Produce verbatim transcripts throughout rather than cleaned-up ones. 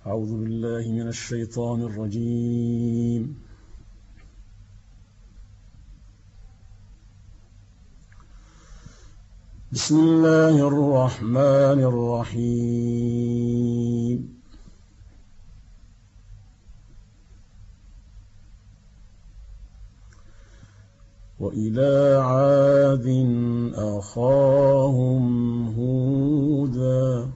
أعوذ بالله من الشيطان الرجيم. بسم الله الرحمن الرحيم. وإلى عاد أخاهم هودا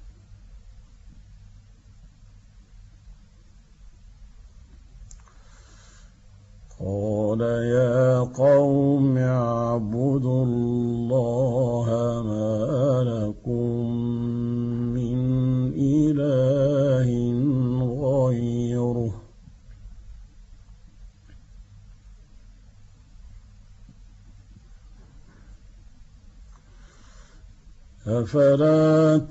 قال يا قوم اعبدوا الله ما لكم من إله غيره أفلا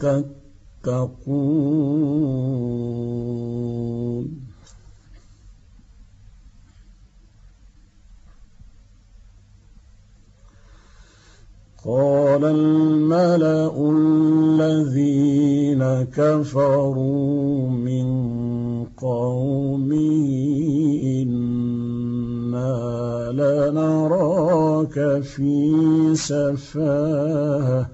تتقون قال الملأ الذين كفروا من قومه إنا لنراك في سفاهة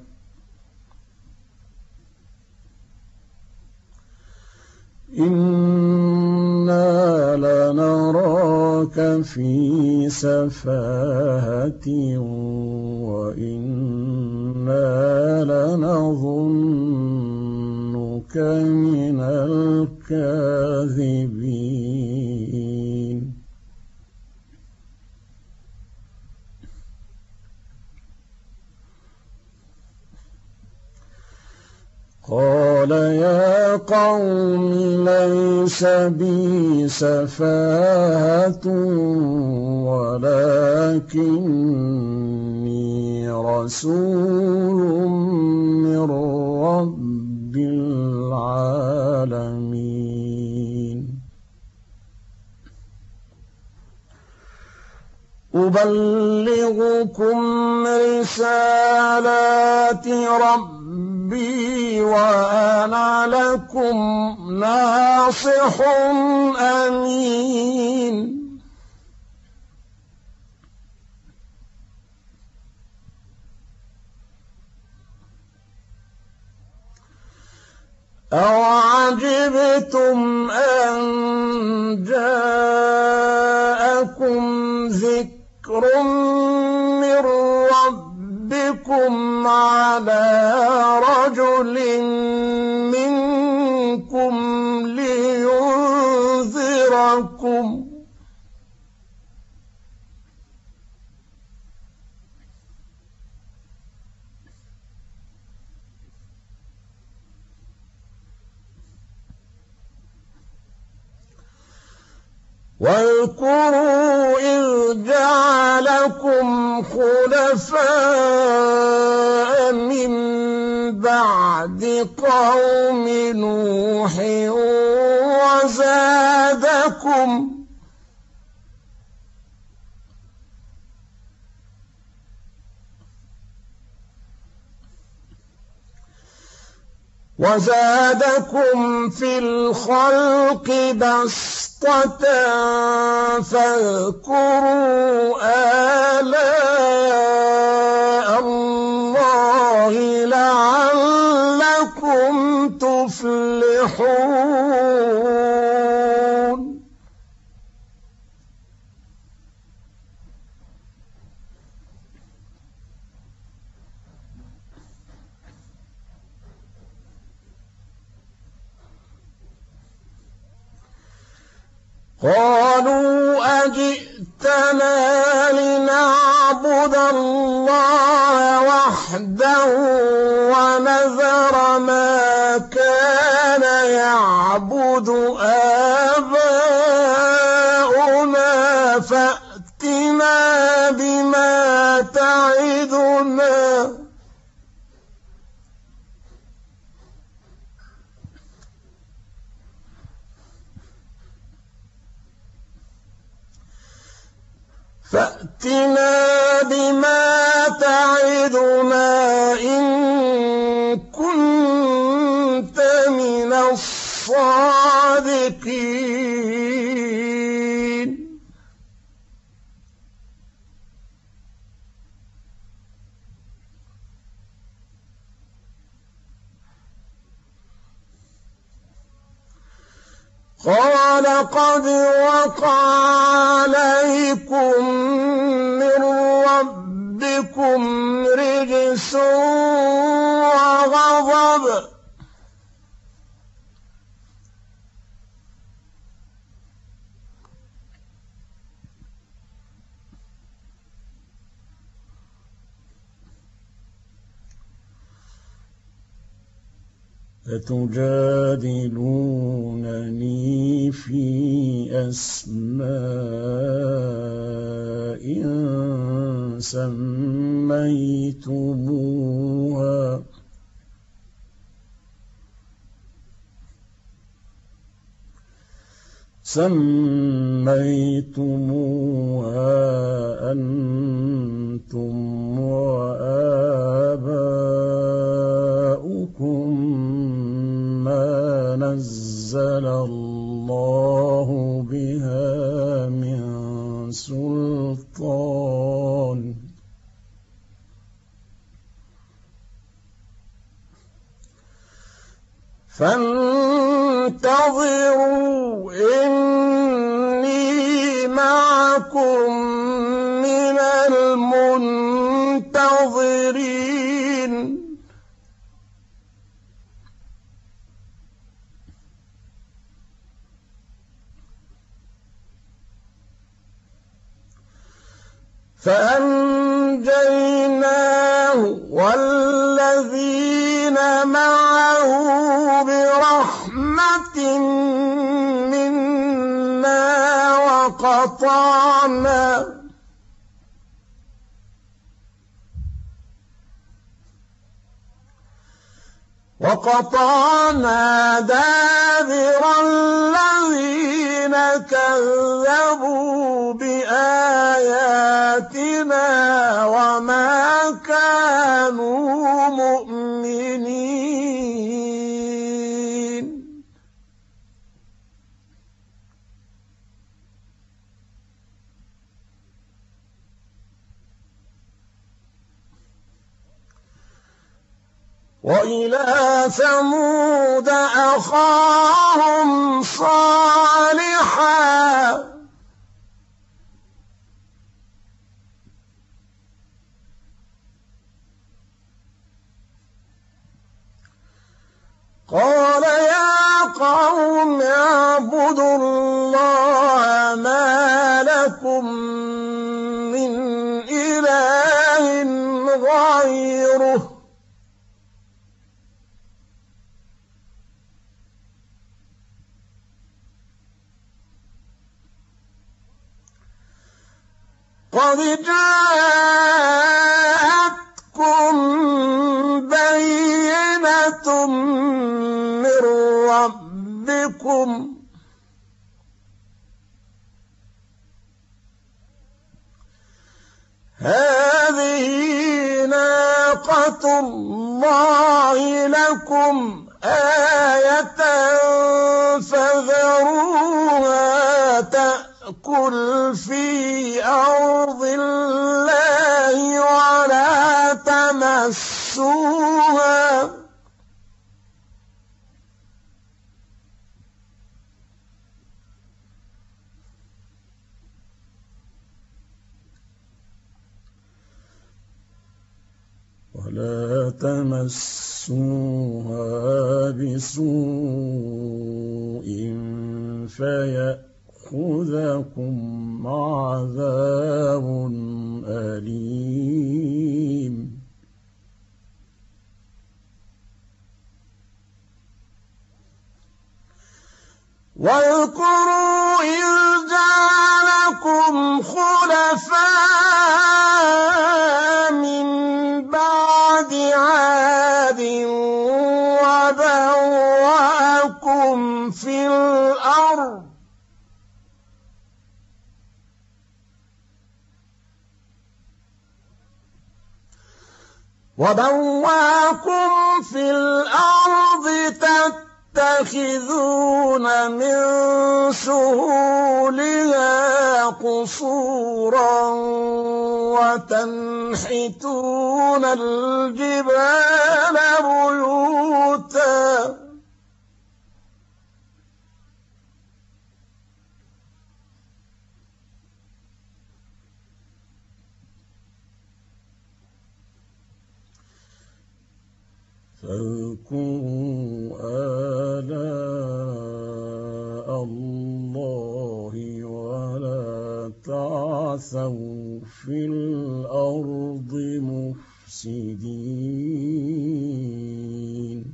إنا لنراك في سفاهة وإنا لنظنك من الكاذبين قال يا قوم ليس بي سفاهة ولكني رسول من رب العالمين أبلغكم رسالات ربي وأنا لكم ناصح أمين أوعجبتم أن جاءكم ذكر من ربكم على رجل منكم لينذركم واذكروا إذ جعلكم خلفاء من بعد قوم نوح وزادكم وزادكم في الخلق بسطة فاذكروا آلاء الله لعلكم تفلحون قالوا أجئتنا لنعبد الله وحده ونذر ما كان يعبد آباؤنا فأتنا بما تعدنا فأتنا بما تعدنا إن كنت من الصادقين الصادقين قال قد وقع عليكم من ربكم رجس وغضب أتجادلونني في أسماء سميتموها سميتموها أنتم وآباؤكم ما نزل الله بها من سلطان فانتظروا إني معكم من المنتظرين فأنجيناه والذين معه برحمة منا وقطعنا وقطعنا دابر الذين كذبوا بآياتنا وما كانوا مؤمنين وإلى ثمود أخاهم صالحا قال يا قوم اعبدوا الله ما لكم من إله غيره قد جاءتكم بينة من ربكم هذه ناقة الله لكم آية فذروها تأكل في أرض الله ولا تمسوها ولا تمسوها بسوء فيأخذكم عذاب أليم واذكروا إذ جعلكم خلفاء من بعد عاد وبوأكم في الأرض وبوأكم في الأرض تتخذون من سهولها قصورا وتنحتون الجبال بيوتا فاذكروا آلاء الله ولا تعثوا في الأرض مفسدين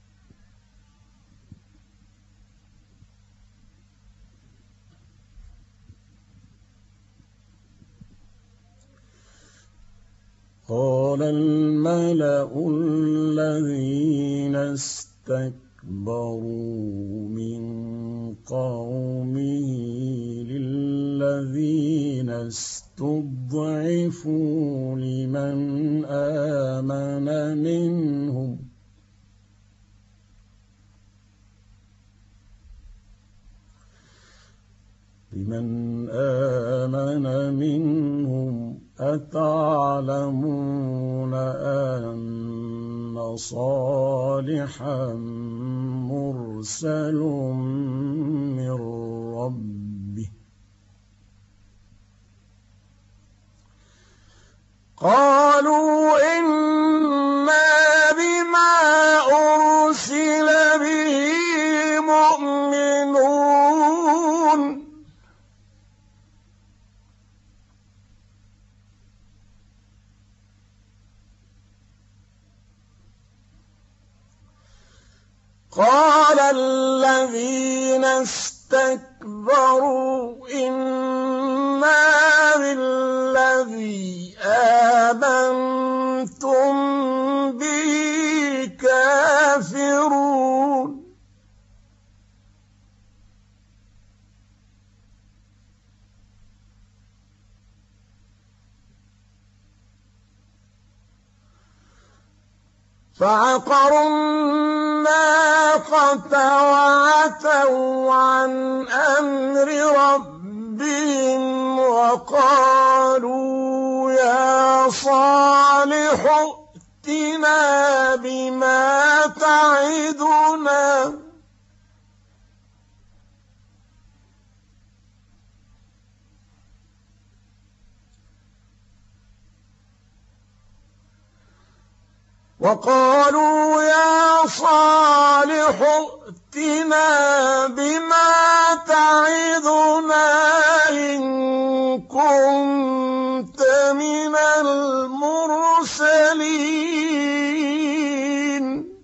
قال الملأ الذين استكبروا من قومه للذين استضعفوا لمن آمن منهم لمن آمن منهم أتعلمون أن صالحا مرسل من ربه قالوا إنا بما أرسل به مؤمنون قال الذين استكبروا إنا بالذي آمنتم به كافرون فعقروا الناقة وعتوا عن أمر ربهم وقالوا يا صالح ائتنا بما تعدنا وقالوا يا صالح ائتنا بما تعدنا إن كنت من المرسلين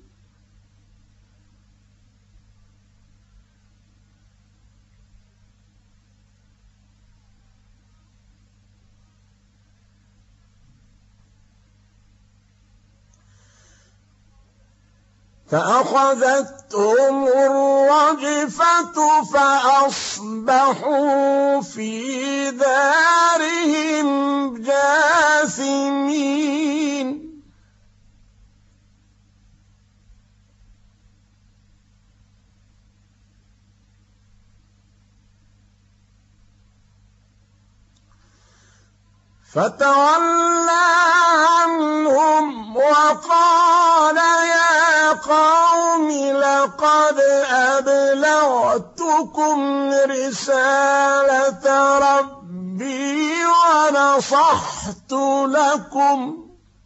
فأخذتهم الرجفة فأصبحوا في دارهم جاثمين فتولى عنهم وقال يا قوم لقد أبلغتكم رسالة ربي ونصحت لكم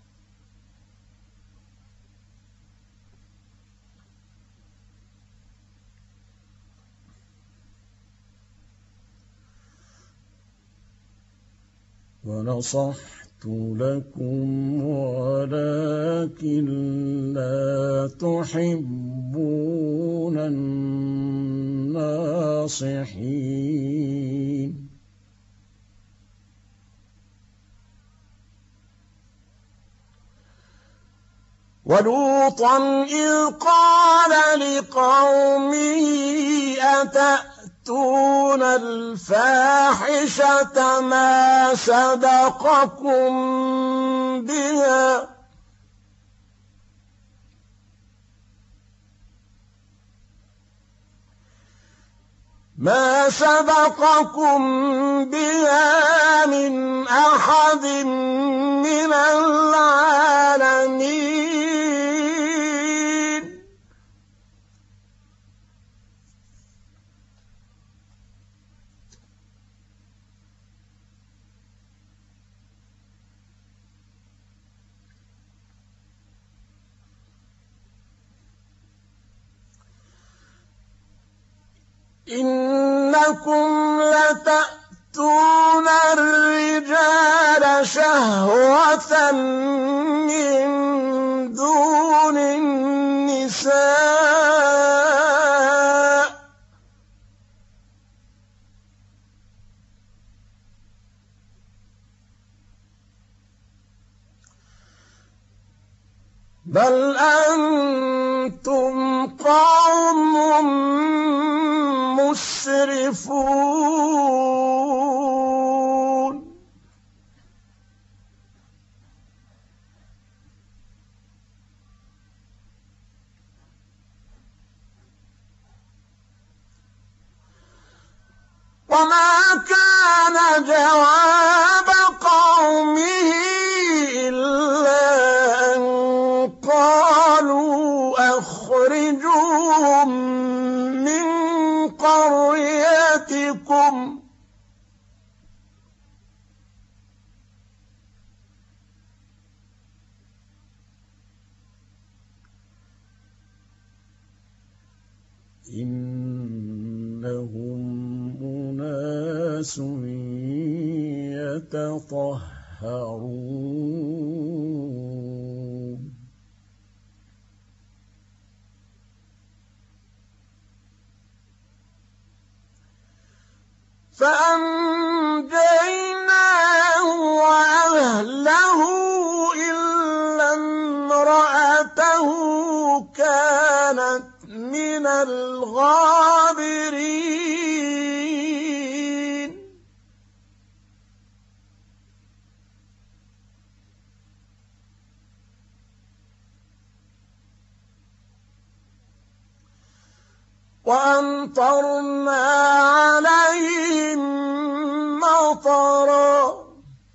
ونصحت لكم ولكن لا تحبون الناصحين ولوطا إذ قال لقومه أتأتون الفاحشة ما سبقكم بها ما سبقكم بها من أحد من العالمين إنكم لتأتون الرجال شهوة من دون النساء بل أنتم قوم مسرفون وما كان جواب قومه إلا أن قالوا أخرجوهم من قريتكم إنهم أناس يتطهرون فأنجيناه وأهله إلا امرأته كانت من الغابرين وأمطرنا عليهم مطرا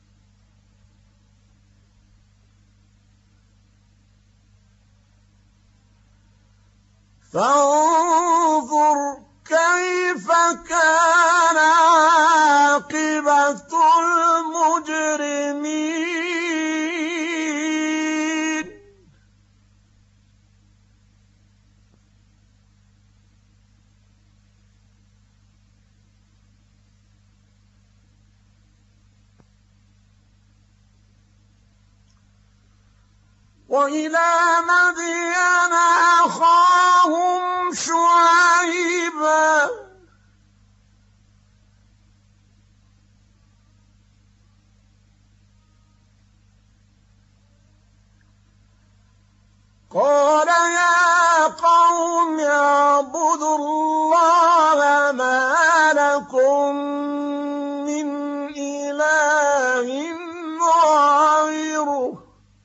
فانظر كيف كان عاقبة المجرمين وإلى مدين أخاهم شعيبا قال يا قوم اعبدوا الله ما لكم من إله غيره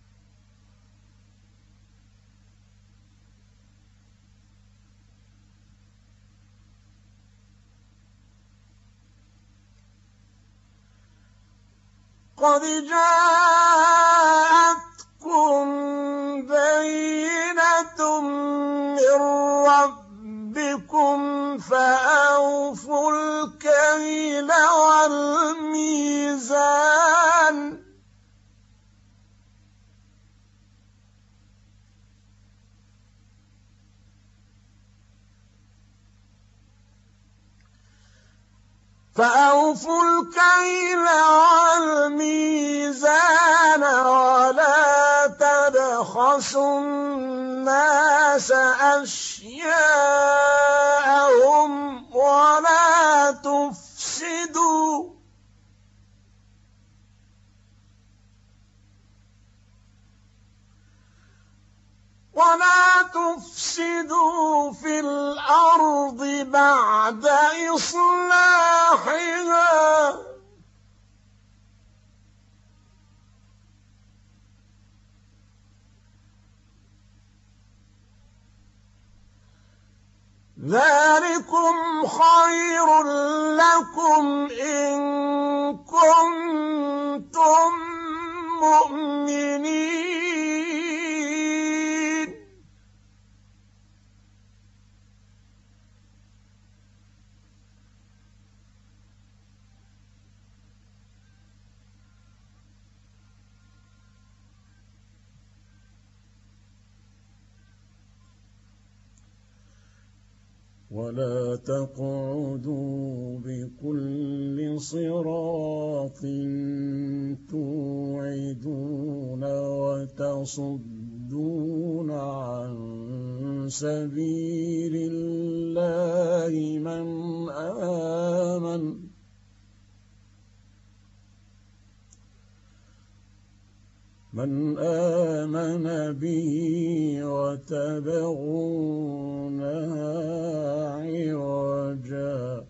قد جاءتكم بينة من ربكم فأوفوا الكيل والميزان فأوفوا الكيل والميزان ولا تبخسوا الناس أشياءهم ولا تفسدوا ولا تفسدوا في الأرض بعد إصلاحها ذلكم خير لكم إن كنتم مؤمنين. ولا تقعدوا بكل صراط توعدون وتصدون عن سبيل الله من آمن من آمن به وتبغونها عوجا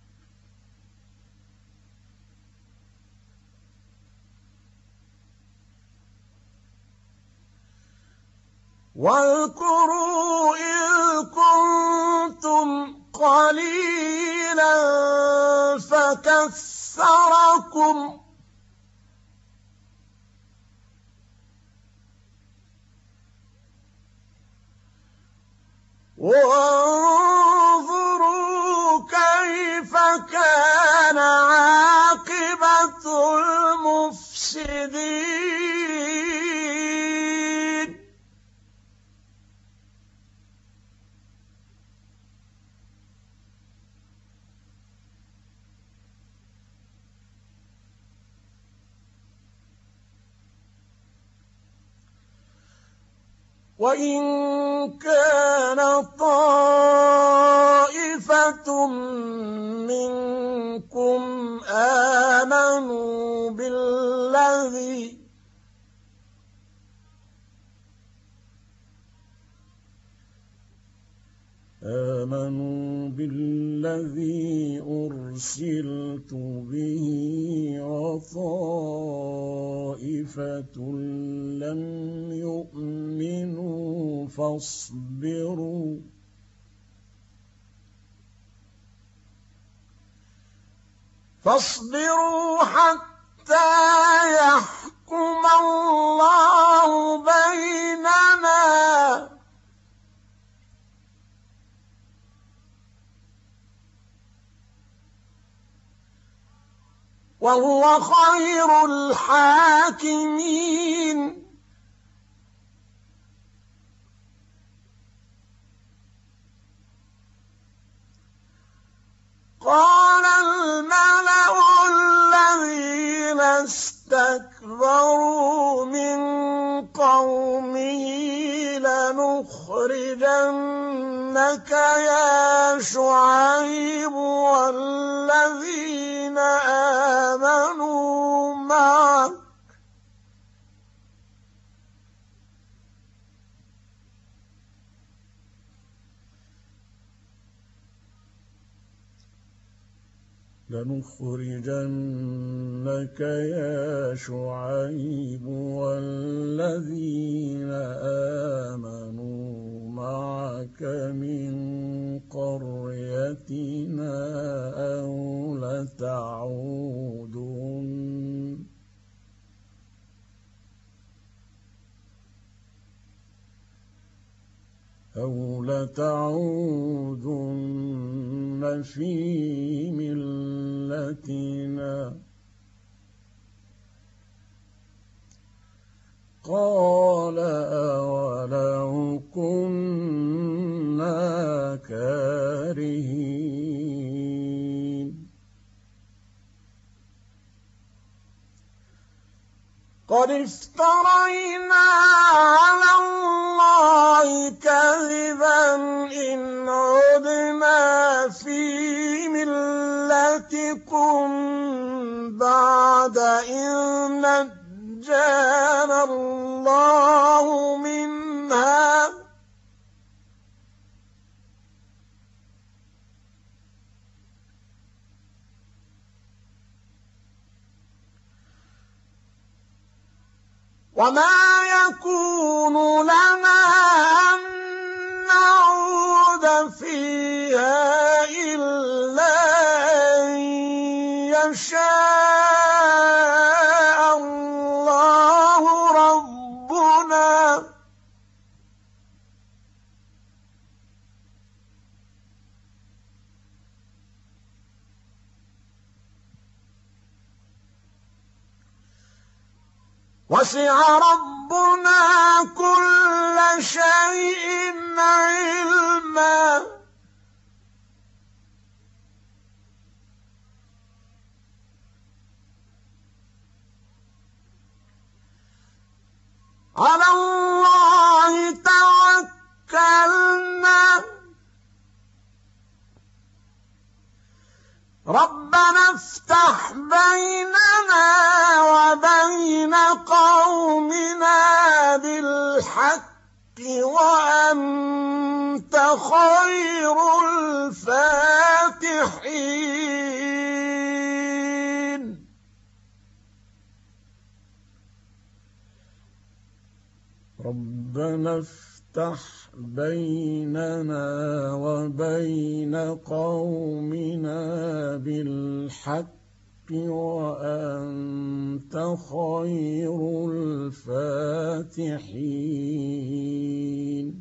واذكروا إذ كنتم قليلا فكثركم وانظروا كيف كان عاقبة المفسدين. وإن كان طائفة منكم آمنوا بالذي آمنوا بالذي أرسلت به وطائفة لم يؤمنوا فاصبروا فاصبروا حتى يحكم الله بيننا وهو خير الحاكمين. قال الملأ الذين استكبروا من قومه لنخرجنك يا شعيب والذين آمنوا معك لنخرجنك يا شعيب والذين آمنوا معك من قريتنا أو لتعودن أو لتعودن في ملتنا. قال أولو كنا كارهين. قد افترينا على الله كذبا إن عدنا في ملتكم بعد إذ نجانا الله منها وما يكون لنا أن نعود فيها شاء الله ربنا وسع ربنا كل شيء علما على الله توكلنا ربنا افتح بيننا وبين قومنا بالحق وأنت خير الفاتحين ربنا افتح بيننا وبين قومنا بالحق وأنت خير الفاتحين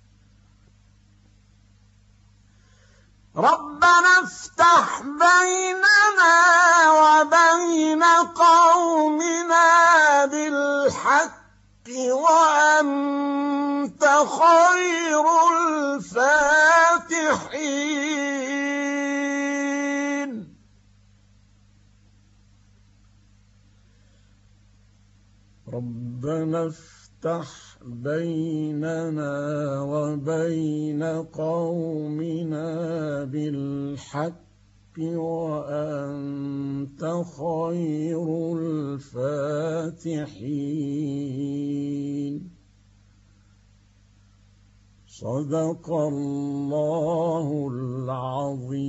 ربنا افتح بيننا وبين قومنا بالحق وأنت خير الفاتحين ربنا افتح بيننا وبين قومنا بالحق وأنت خير الفاتحين صدق الله العظيم.